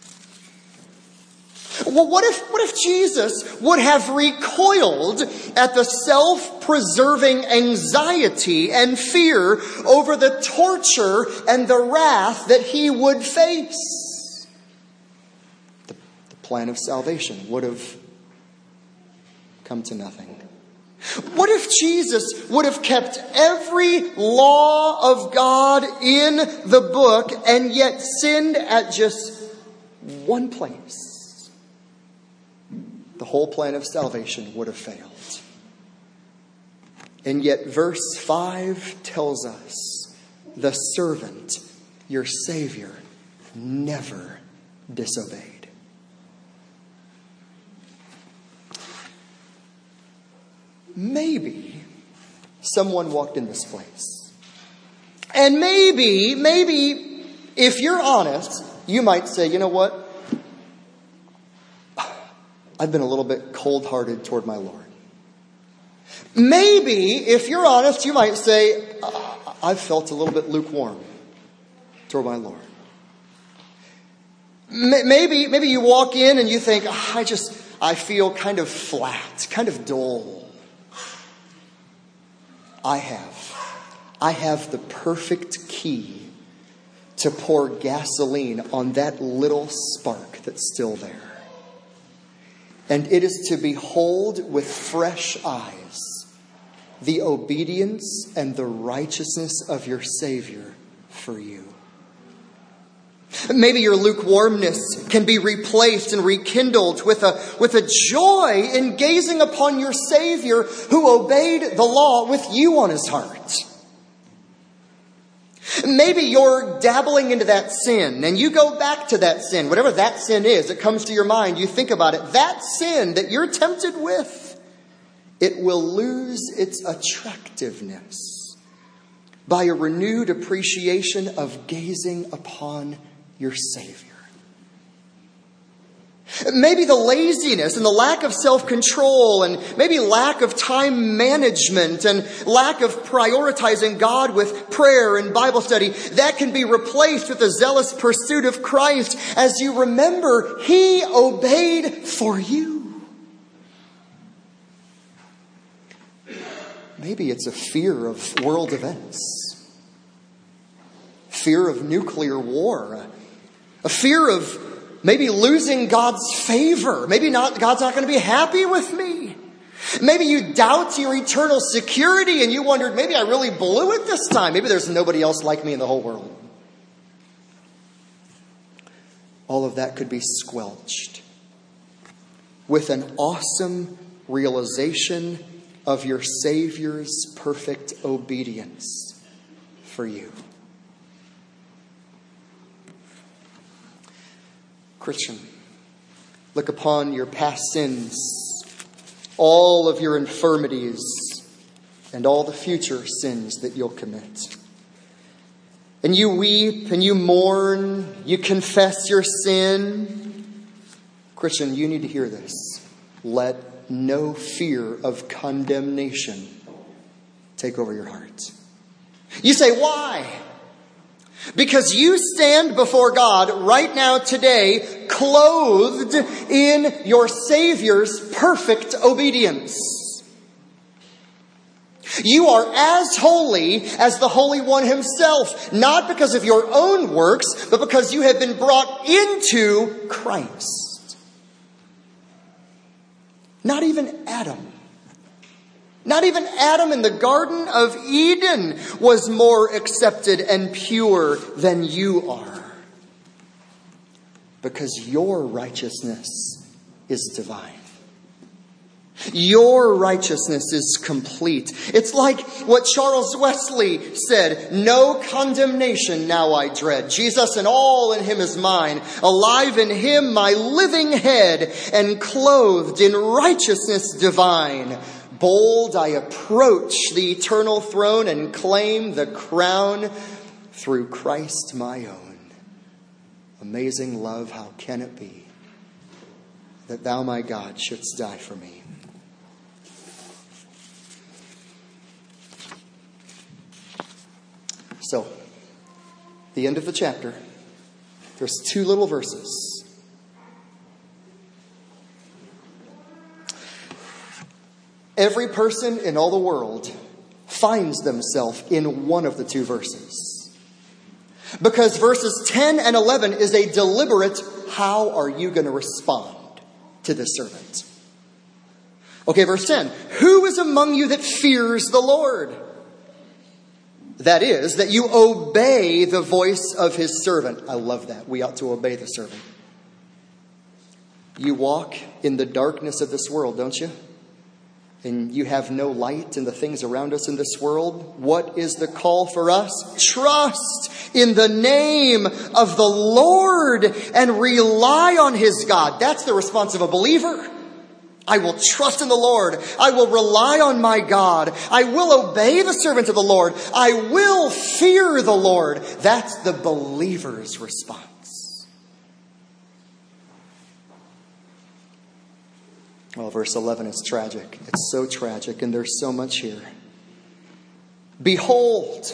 Well, what if, what if Jesus would have recoiled at the self-preserving anxiety and fear over the torture and the wrath that he would face? The, the plan of salvation would have come to nothing. What if Jesus would have kept every law of God in the book and yet sinned at just one place? The whole plan of salvation would have failed. And yet verse five tells us the servant, your Savior, never disobeyed. Maybe someone walked in this place. And maybe, maybe, if you're honest, you might say, you know what? I've been a little bit cold-hearted toward my Lord. Maybe, if you're honest, you might say, I've felt a little bit lukewarm toward my Lord. Maybe, maybe you walk in and you think, oh, I just, I feel kind of flat, kind of dull. I have. I have the perfect key to pour gasoline on that little spark that's still there. And it is to behold with fresh eyes the obedience and the righteousness of your Savior for you. Maybe your lukewarmness can be replaced and rekindled with a, with a joy in gazing upon your Savior who obeyed the law with you on his heart. Maybe you're dabbling into that sin and you go back to that sin, whatever that sin is, it comes to your mind, you think about it. That sin that you're tempted with, it will lose its attractiveness by a renewed appreciation of gazing upon your Savior. Maybe the laziness and the lack of self-control and maybe lack of time management and lack of prioritizing God with prayer and Bible study, that can be replaced with a zealous pursuit of Christ as you remember he obeyed for you. Maybe it's a fear of world events, fear of nuclear war, a fear of maybe losing God's favor. Maybe not, God's not going to be happy with me. Maybe you doubt your eternal security and you wondered, maybe I really blew it this time. Maybe there's nobody else like me in the whole world. All of that could be squelched with an awesome realization of your Savior's perfect obedience for you. Christian, look upon your past sins, all of your infirmities, and all the future sins that you'll commit. And you weep and you mourn, you confess your sin. Christian, you need to hear this. Let no fear of condemnation take over your heart. You say, why? Because you stand before God right now today, clothed in your Savior's perfect obedience. You are as holy as the Holy One himself, not because of your own works, but because you have been brought into Christ. Not even Adam. Not even Adam in the Garden of Eden was more accepted and pure than you are. Because your righteousness is divine. Your righteousness is complete. It's like what Charles Wesley said, no condemnation now I dread. Jesus and all in him is mine. Alive in him my living head, and clothed in righteousness divine. Bold I approach the eternal throne and claim the crown through Christ my own. Amazing love, how can it be that thou, my God, shouldst die for me? So, the end of the chapter, there's two little verses. Every person in all the world finds themselves in one of the two verses. Because verses ten and eleven is a deliberate, how are you going to respond to this servant? Okay, verse ten. Who is among you that fears the Lord? That is, that you obey the voice of his servant. I love that. We ought to obey the servant. You walk in the darkness of this world, don't you? And you have no light in the things around us in this world. What is the call for us? Trust in the name of the Lord and rely on his God. That's the response of a believer. I will trust in the Lord. I will rely on my God. I will obey the servant of the Lord. I will fear the Lord. That's the believer's response. Well, verse eleven is tragic. It's so tragic, and there's so much here. Behold.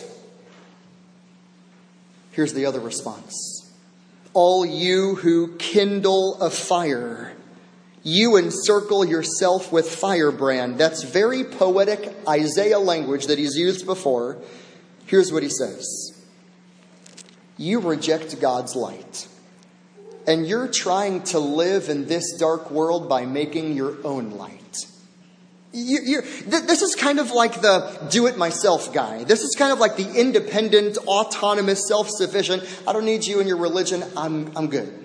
Here's the other response. All you who kindle a fire, you encircle yourself with firebrand. That's very poetic Isaiah language that he's used before Here's what he says. You reject God's light, and you're trying to live in this dark world by making your own light. You, you're, th- this is kind of like the do-it-myself guy. This is kind of like the independent, autonomous, self-sufficient, I don't need you and your religion, I'm, I'm good.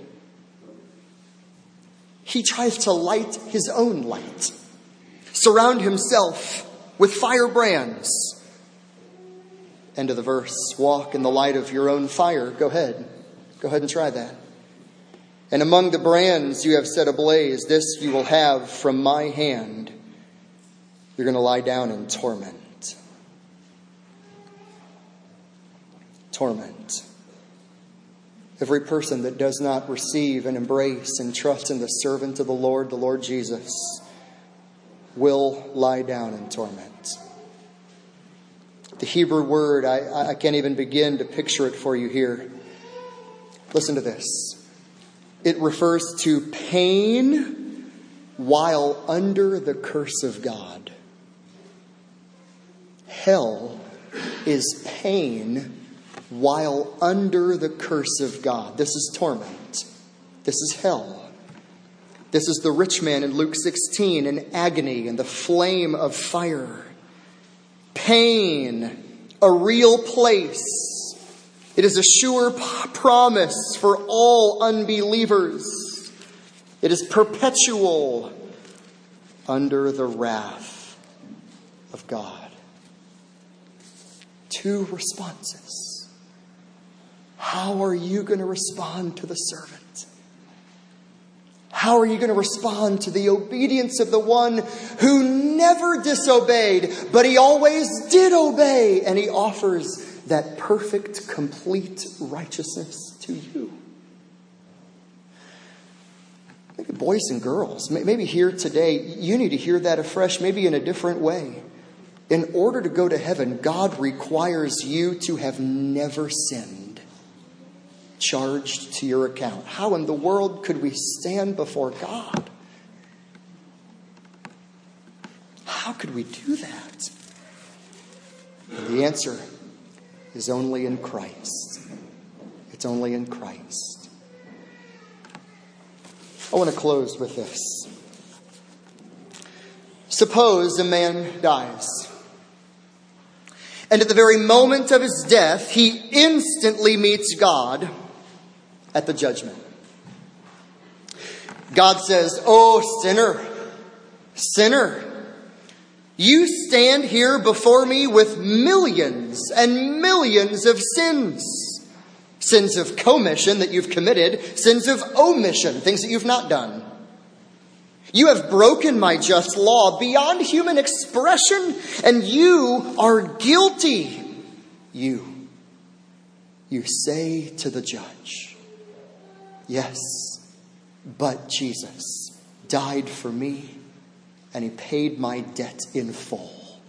He tries to light his own light, surround himself with firebrands. End of the verse. Walk in the light of your own fire. Go ahead. Go ahead and try that. And among the brands you have set ablaze, this you will have from my hand. You're going to lie down in torment. Torment. Every person that does not receive and embrace and trust in the servant of the Lord, the Lord Jesus, will lie down in torment. The Hebrew word, I, I can't even begin to picture it for you here. Listen to this. It refers to pain while under the curse of God. Hell is pain while under the curse of God. This is torment. This is hell. This is the rich man in Luke sixteen in agony and the flame of fire. Pain, a real place. It is a sure p- promise for all unbelievers. It is perpetual under the wrath of God. Two responses. How are you going to respond to the servant? How are you going to respond to the obedience of the one who never disobeyed, but he always did obey, and he offers that perfect, complete righteousness to you? Maybe boys and girls, maybe here today, you need to hear that afresh, maybe in a different way. In order to go to heaven, God requires you to have never sinned. Charged to your account. How in the world could we stand before God? How could we do that? And the answer is only in Christ. It's only in Christ. I want to close with this. Suppose a man dies, and at the very moment of his death, he instantly meets God at the judgment. God says, "Oh, sinner, sinner, you stand here before me with millions and millions of sins. Sins of commission that you've committed, sins of omission, things that you've not done. You have broken my just law beyond human expression, and you are guilty. You, you say to the judge, yes, but Jesus died for me, and he paid my debt in full."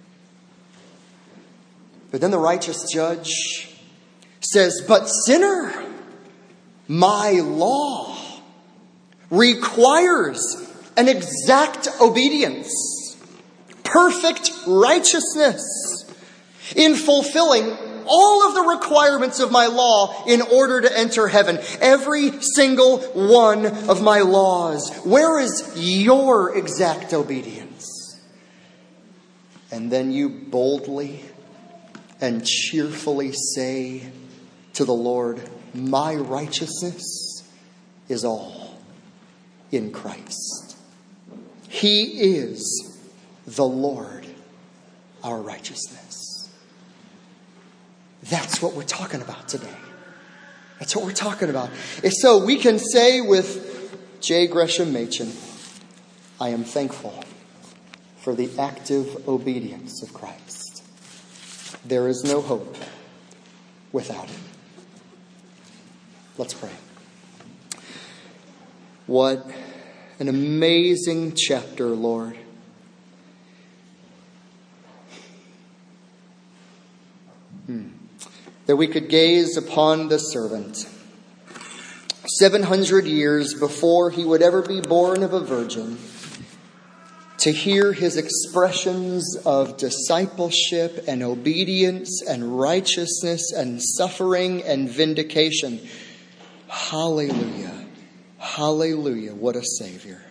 But then the righteous judge says, "But sinner, my law requires an exact obedience, perfect righteousness, in fulfilling all of the requirements of my law in order to enter heaven. Every single one of my laws. Where is your exact obedience?" And then you boldly and cheerfully say to the Lord, "My righteousness is all in Christ. He is the Lord, our righteousness." That's what we're talking about today. That's what we're talking about. And so we can say with J. Gresham Machen, "I am thankful for the active obedience of Christ. There is no hope without him." Let's pray. What an amazing chapter, Lord. Hmm. That we could gaze upon the servant seven hundred years before he would ever be born of a virgin, to hear his expressions of discipleship and obedience and righteousness and suffering and vindication. Hallelujah. Hallelujah. What a Savior.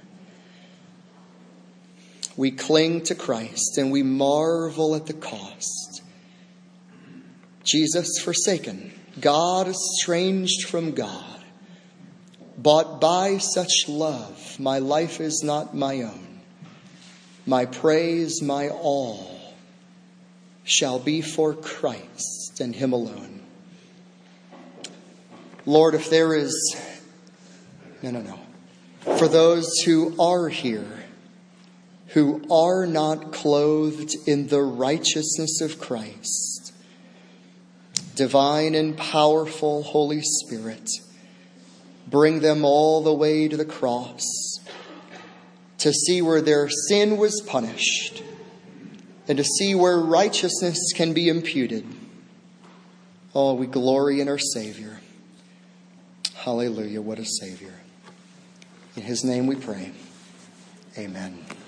We cling to Christ and we marvel at the cost. Jesus forsaken, God estranged from God, bought by such love, my life is not my own. My praise, my all, shall be for Christ and him alone. Lord, if there is, no, no, no. For those who are here, who are not clothed in the righteousness of Christ, divine and powerful Holy Spirit, bring them all the way to the cross to see where their sin was punished and to see where righteousness can be imputed. Oh, we glory in our Savior. Hallelujah, what a Savior. In his name we pray. Amen.